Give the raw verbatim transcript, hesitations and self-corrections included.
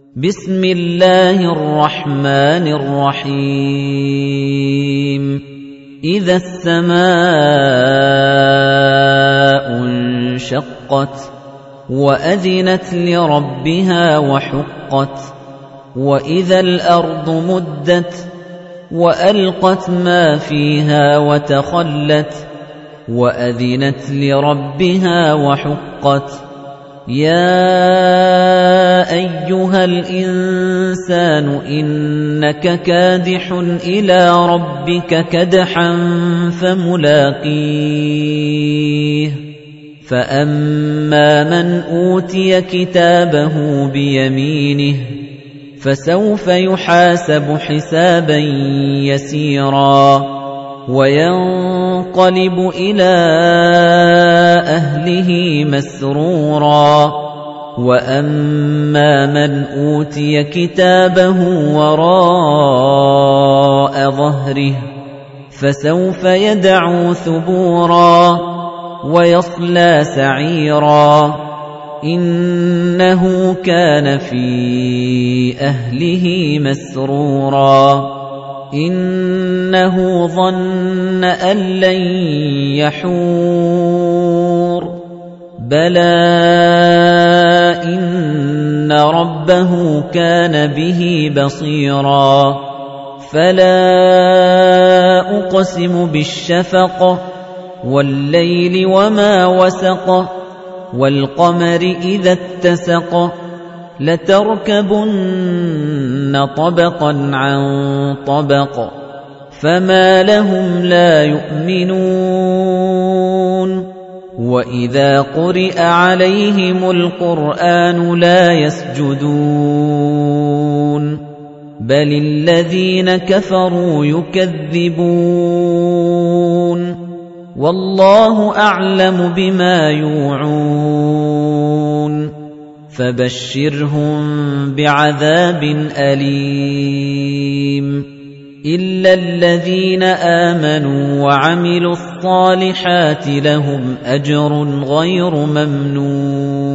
بسم الله الرحمن الرحيم إذا السماء انشقت وأذنت لربها وحقت وإذا الأرض مدت وألقت ما فيها وتخلت وأذنت لربها وحقت يا أيها الإنسان إنك كادح إلى ربك كدحا فملاقيه فأما من أوتي كتابه بيمينه فسوف يحاسب حسابا يسيرا وينقلب إلى أهله مسرورا وأما من أوتي كتابه وراء ظهره فسوف يدعو ثبورا ويصلى سعيرا إنه كان في أهله مسرورا إنه ظن أن لن يحور بلى إن ربه كان به بصيرا فلا أقسم بالشفق والليل وما وسق والقمر إذا اتسق لتركبن طبقا عن طبق فما لهم لا يؤمنون وإذا قرئ عليهم القرآن لا يسجدون بل الذين كفروا يكذبون والله أعلم بما يوعون فبشرهم بعذاب أليم إلا الذين آمنوا وعملوا الصالحات لهم أجر غير ممنون